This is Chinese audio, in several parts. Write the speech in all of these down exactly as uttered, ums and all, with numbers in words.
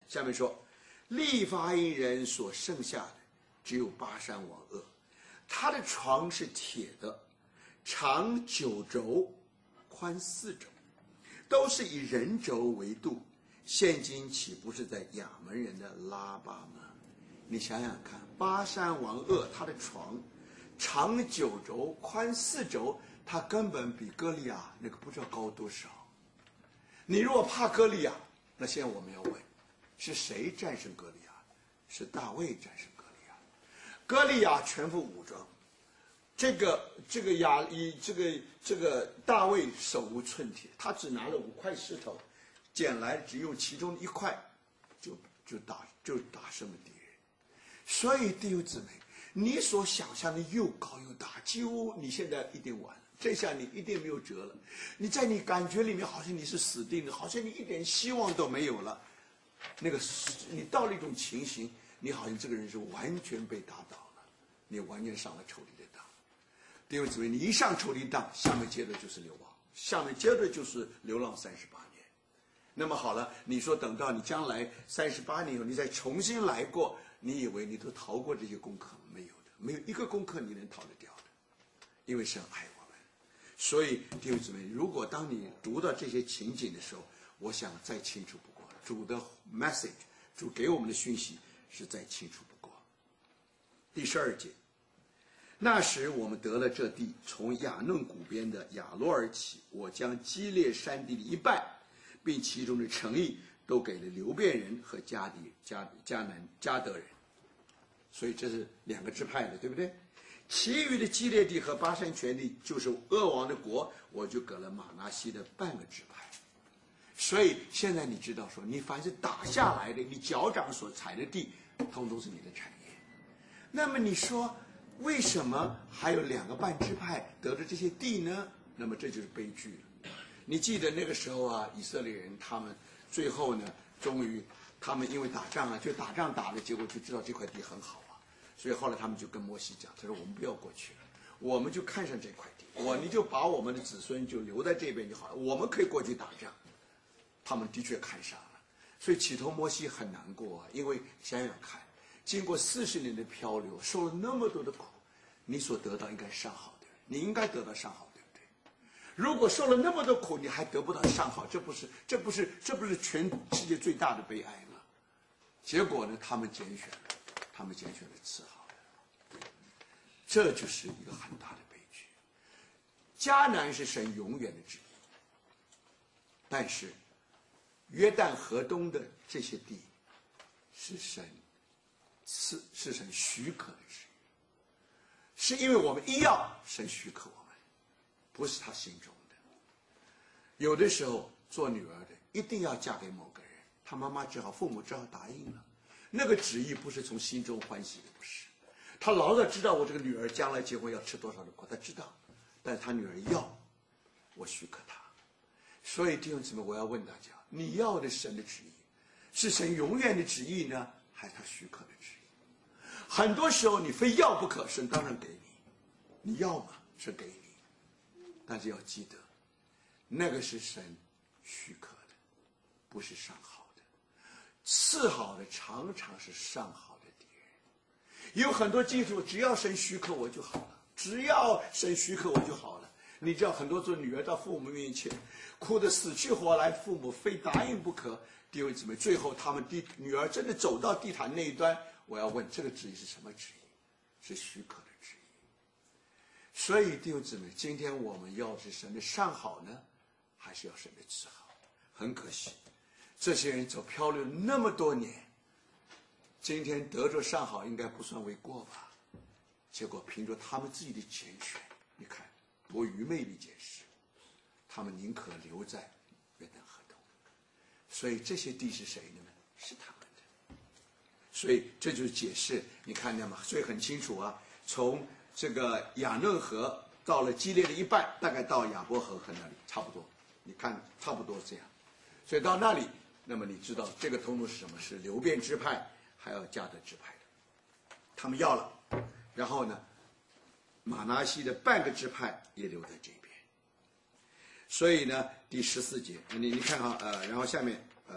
下面说，利法因人所剩下的只有巴珊王噩，他的床是铁的，长九轴，宽四轴，都是以人轴为度。现今岂不是在亚门人的拉巴吗？你想想看，巴珊王噩他的床长九轴，宽四轴，他根本比歌利亚那个不知道高多少。你如果怕歌利亚，那现在我们要问，是谁战胜歌利亚？是大卫战胜歌利亚。歌利亚全副武装，这个这个亚以这个这个大卫手无寸铁，他只拿了五块石头，捡来只用其中一块，就就打就打胜了敌人。所以弟兄姊妹，你所想象的又高又大，几乎你现在一定完了，这下你一定没有辙了。你在你感觉里面好像你是死定了，好像你一点希望都没有了。那个你到了一种情形，你好像这个人是完全被打倒了，你完全上了仇敌的当。弟兄姊妹，你一上仇敌当，下面接着就是流亡，下面接着就是流浪三十八年。那么好了，你说等到你将来三十八年以后，你再重新来过，你以为你都逃过这些功课？没有的，没有一个功课你能逃得掉的，因为神爱我们。所以弟兄姊妹，如果当你读到这些情景的时候，我想再清楚不过了。主的 message， 主给我们的讯息是再清楚不过。第十二节，那时我们得了这地，从亚嫩谷边的亚罗尔起，我将基列山地的一半，并其中的城邑都给了流便人和迦底迦迦南迦得人。所以这是两个支派的，对不对？其余的基列地和巴珊全地，就是噩王的国，我就给了马拿西的半个支派。所以现在你知道说，你凡是打下来的，你脚掌所踩的地，通通是你的产业。那么你说，为什么还有两个半支派得了这些地呢？那么这就是悲剧了。你记得那个时候啊，以色列人他们最后呢，终于他们因为打仗啊，就打仗打了，结果就知道这块地很好啊，所以后来他们就跟摩西讲，他说我们不要过去了，我们就看上这块地，我你就把我们的子孙就留在这边就好了，我们可以过去打仗。他们的确看上了，所以起头摩西很难过啊，因为想想看，经过四十年的漂流，受了那么多的苦，你所得到应该上好的，你应该得到上好，对不对？如果受了那么多苦，你还得不到上好，这不是这不是这不是全世界最大的悲哀吗？结果呢，他们拣选了，他们拣选了次好的，这就是一个很大的悲剧。迦南是神永远的旨意，但是约旦河东的这些地是神是是神许可的旨意，是因为我们一要神许可我们，不是他心中的。有的时候做女儿的一定要嫁给某个人，他妈妈只好父母只好答应了，那个旨意不是从心中欢喜的，不是。他老早知道我这个女儿将来结婚要吃多少的苦，他知道，但是他女儿要我许可他。所以弟兄姊妹，我要问大家，你要的神的旨意是神永远的旨意呢，还是他许可的旨意？很多时候你非要不可，神当然给你，你要嘛是给你，但是要记得那个是神许可的，不是上好的。次好的常常是上好的敌人。有很多基督徒只要神许可我就好了，只要神许可我就好了。你知道很多做女儿到父母面前哭得死去活来，父母非答应不可。弟兄姊妹，最后他们地女儿真的走到地毯那一端，我要问这个旨意是什么旨意？是许可的旨意。所以弟兄姊妹，今天我们要是神的上好呢，还是要神的次好？很可惜，这些人走漂流那么多年，今天得着上好应该不算为过吧？结果凭着他们自己的拣选，你看多愚昧的一件事，他们宁可留在约旦河东。所以这些地是谁的呢？是他们的。所以这就是解释，你看见吗？所以很清楚啊，从这个亚嫩河到了基列的一半，大概到亚伯河和那里差不多，你看差不多这样。所以到那里，那么你知道这个通路是什么？是流便支派还有迦得支派的，他们要了，然后呢，马拿西的半个支派也留在这边。所以呢，第十四节，你你看哈，呃，然后下面呃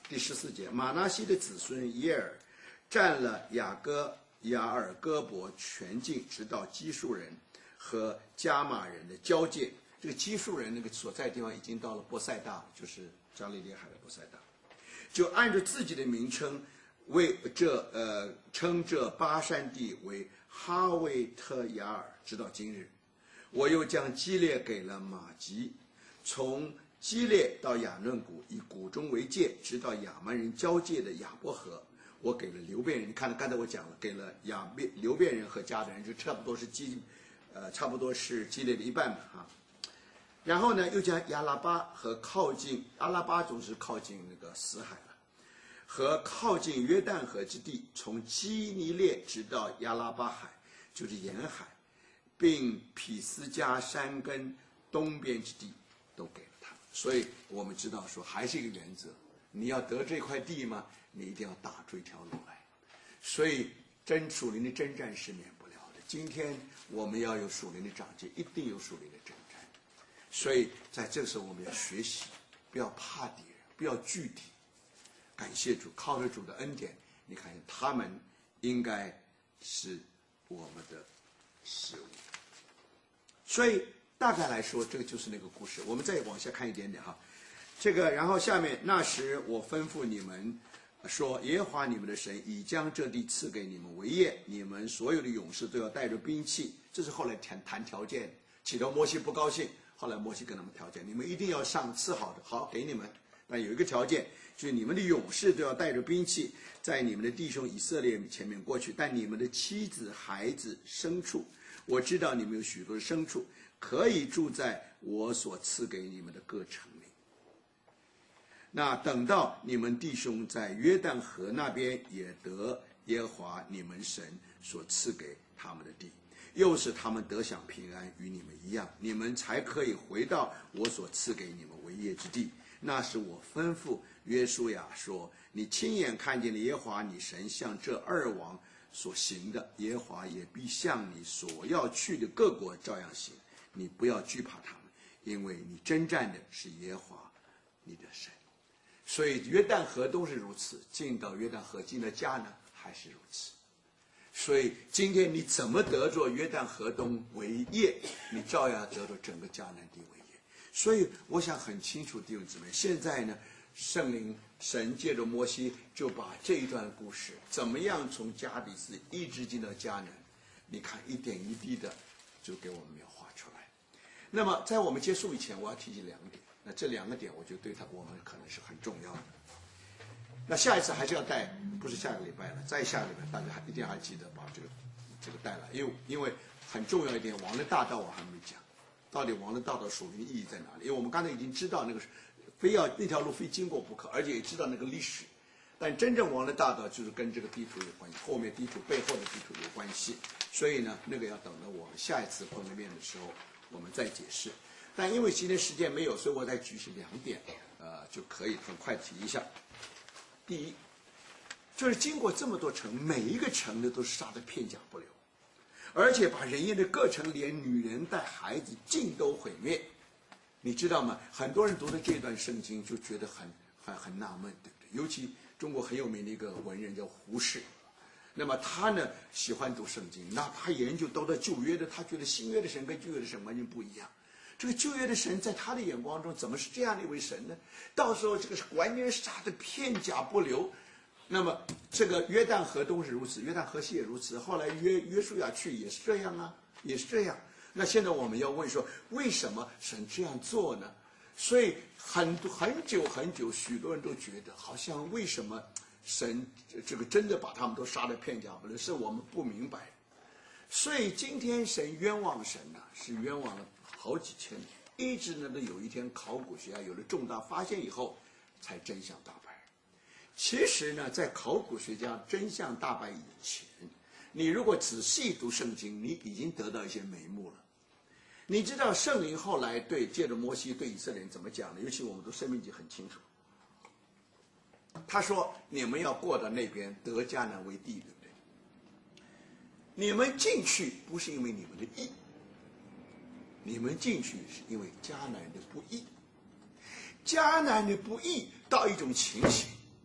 第十四节，马拿西的子孙耶尔占了雅各雅尔戈伯全境，直到基述人和加马人的交界。这个基述人那个所在地方已经到了波塞大，就是加利利海的波塞大，就按照自己的名称为这呃称这巴山地为哈维特雅尔，直到今日。我又将基列给了马吉，从基列到雅嫩谷，以谷中为界，直到亚蛮人交界的雅伯河。我给了流便人，你看刚才我讲了，给了亚流便人和迦的人，就差不多是基，呃，差不多是基列的一半嘛，哈。然后呢，又将亚拉巴和靠近阿拉巴总是靠近那个死海了，和靠近约旦河之地，从基尼列直到亚拉巴海，就是沿海，并匹斯加山根东边之地，都给了他们。所以我们知道说，还是一个原则，你要得这块地嘛，你一定要打出一条路来。所以真属灵的征战是免不了的。今天我们要有属灵的长进，一定有属灵的征战。所以在这个时候我们要学习，不要怕敌人，不要惧敌。感谢主，靠着主的恩典，你看他们应该是我们的食物。所以大概来说，这个就是那个故事。我们再往下看一点点哈，这个然后下面，那时我吩咐你们说，耶和华你们的神已将这地赐给你们为业，你们所有的勇士都要带着兵器。这是后来谈谈条件，起头摩西不高兴，后来摩西跟他们条件，你们一定要上赐好的，好给你们，但有一个条件，就是你们的勇士都要带着兵器，在你们的弟兄以色列前面过去，但你们的妻子、孩子、牲畜，我知道你们有许多的牲畜，可以住在我所赐给你们的各城里。那等到你们弟兄在约旦河那边也得耶和华你们神所赐给他们的地，又是他们得享平安，与你们一样，你们才可以回到我所赐给你们为业之地。那是我吩咐约书亚说，你亲眼看见了耶和华你神向这二王所行的，耶和华也必向你所要去的各国照样行。你不要惧怕他们，因为你征战的是耶和华你的神。所以约旦河都是如此，进到约旦河，进到迦南还是如此。所以今天你怎么得着约旦河东为业，你照样得着整个迦南地为业。所以我想很清楚，弟兄姊妹，现在呢，圣灵神借着摩西就把这一段故事怎么样从加比斯一直进到迦南，你看一点一滴的就给我们描画出来。那么在我们结束以前，我要提醒两点，那这两个点我觉得对他我们可能是很重要的。那下一次还是要带，不是下个礼拜了，再下个礼拜大家还一定还记得把这个这个带来，因为因为很重要一点，王的大道我还没讲，到底王的大道属灵的意义在哪里？因为我们刚才已经知道那个非要那条路非经过不可，而且也知道那个历史，但真正王的大道就是跟这个地图有关系，后面地图背后的地图有关系，所以呢，那个要等到我们下一次碰面的时候我们再解释。但因为今天时间没有，所以我再举起两点，呃，就可以很快提一下。第一，就是经过这么多城，每一个城呢都是杀得片甲不留，而且把人烟的各城，连女人带孩子尽都毁灭。你知道吗？很多人读的这段圣经就觉得很很很纳闷，对不对？尤其中国很有名的一个文人叫胡适，那么他呢喜欢读圣经，哪怕研究都到旧约的，他觉得新约的神跟旧约的神完全不一样。这个旧约的神在他的眼光中怎么是这样的一位神呢？到时候这个完全杀得片甲不留。那么这个约旦河东是如此，约旦河西也如此，后来约约书亚去也是这样啊，也是这样。那现在我们要问说，为什么神这样做呢？所以很很久很久，许多人都觉得好像为什么神这个真的把他们都杀得片甲不留，是我们不明白。所以今天神冤枉神呢、啊，是冤枉了好几千年，一直呢，都有一天考古学家有了重大发现以后，才真相大白。其实呢，在考古学家真相大白以前，你如果仔细读圣经，你已经得到一些眉目了。你知道圣灵后来对借着摩西对以色列人怎么讲的？尤其我们读申命记很清楚，他说：“你们要过到那边得迦南为地，对不对？你们进去不是因为你们的义。”你们进去是因为迦南的不义，迦南的不义到一种情形，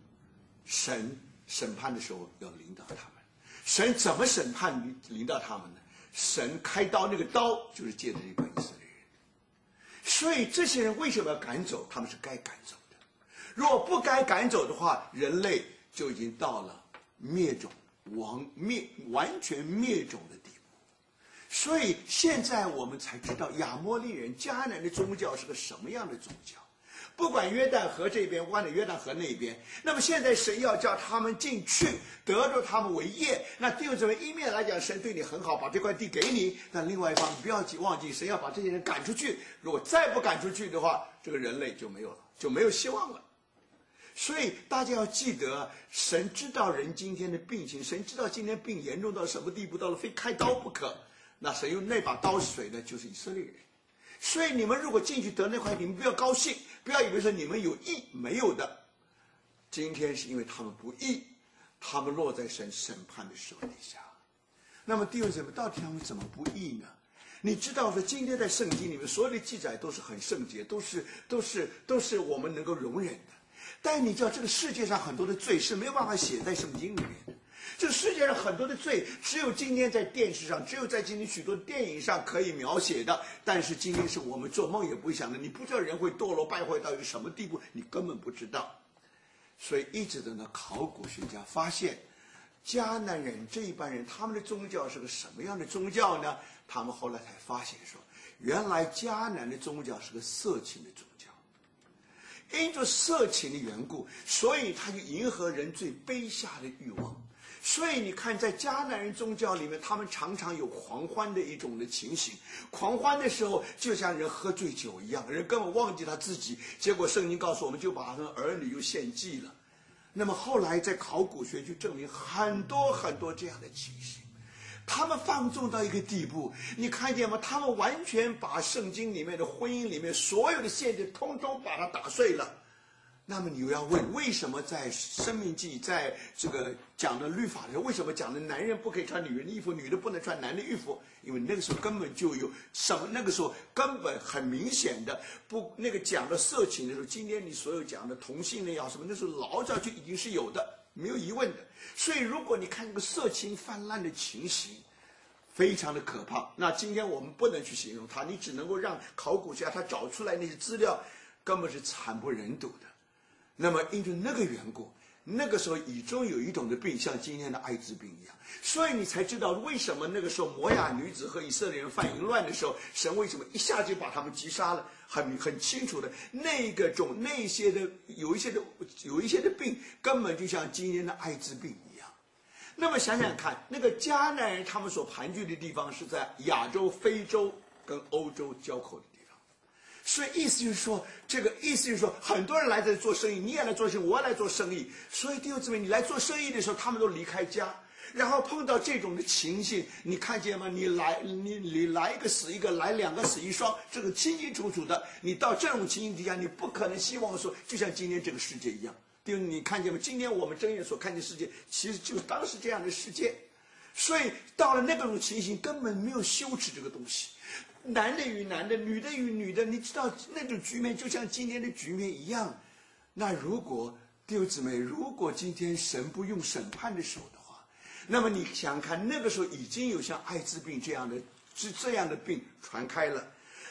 神审判的时候要领导他们。神怎么审判领领导他们呢？神开刀，那个刀就是借着这帮以色列人。所以这些人为什么要赶走？他们是该赶走的。如果不该赶走的话，人类就已经到了灭种、亡灭、完全灭种的地步。所以现在我们才知道亚摩利人、迦南的宗教是个什么样的宗教。不管约旦河这边，不管约旦河那边，那么现在神要叫他们进去，得着他们为业。那弟兄姊妹，一面来讲，神对你很好，把这块地给你；但另外一方，不要忘记，神要把这些人赶出去。如果再不赶出去的话，这个人类就没有了，就没有希望了。所以大家要记得，神知道人今天的病情，神知道今天病严重到什么地步，到了非开刀不可。那神用那把刀是谁呢？就是以色列人。所以你们如果进去得那块，你们不要高兴，不要以为说你们有义，没有的。今天是因为他们不义，他们落在神审判的手底下。那么弟兄姊妹，到底他们怎么不义呢？你知道说，今天在圣经里面所有的记载都是很圣洁，都是都是都是我们能够容忍的。但你知道，这个世界上很多的罪是没有办法写在圣经里面的。这个世界上很多的罪，只有今天在电视上，只有在今天许多电影上可以描写的。但是今天是我们做梦也不会想的，你不知道人会堕落败坏到一个什么地步，你根本不知道。所以一直的呢，考古学家发现，迦南人这一般人，他们的宗教是个什么样的宗教呢？他们后来才发现说，原来迦南的宗教是个色情的宗教。因着色情的缘故，所以他就迎合人最卑下的欲望。所以你看，在迦南人宗教里面，他们常常有狂欢的一种的情形。狂欢的时候，就像人喝醉酒一样，人根本忘记他自己。结果圣经告诉我们，就把他们儿女又献祭了。那么后来在考古学就证明很多很多这样的情形。他们放纵到一个地步，你看见吗？他们完全把圣经里面的婚姻里面所有的限制，通通把它打碎了。那么你又要问，为什么在申命记在这个讲的律法的时候，为什么讲的男人不可以穿女人的衣服，女的不能穿男的衣服？因为那个时候根本就有什么，那个时候根本很明显的不，那个讲的色情的时候，今天你所有讲的同性恋啊什么，那时候老早就已经是有的，没有疑问的。所以如果你看这个色情泛滥的情形，非常的可怕。那今天我们不能去形容它，你只能够让考古学家他找出来那些资料，根本是惨不忍睹的。那么因为那个缘故，那个时候已中有一种的病，像今天的艾滋病一样，所以你才知道为什么那个时候摩亚女子和以色列人犯淫乱的时候，神为什么一下就把他们击杀了。很很清楚的，那个种那些的有一些的有一些的病，根本就像今天的艾滋病一样。那么想想看，那个迦南人他们所盘踞的地方是在亚洲、非洲跟欧洲交口的地方。所以意思就是说，这个意思就是说，很多人来这里做生意，你也来做生意，我也来做生意。所以弟兄姊妹，你来做生意的时候，他们都离开家，然后碰到这种的情形，你看见吗？你来，你你来一个死一个，来两个死一双，这个清清楚楚的。你到这种情形底下，你不可能希望说，就像今天这个世界一样。弟兄，你看见吗？今天我们睁眼所看见世界，其实就是当时这样的世界。所以到了那种情形，根本没有羞耻这个东西。男的与男的，女的与女的，你知道那种局面就像今天的局面一样。那如果弟兄姊妹，如果今天神不用审判的手的话，那么你想看那个时候已经有像艾滋病这样的这这样的病传开了，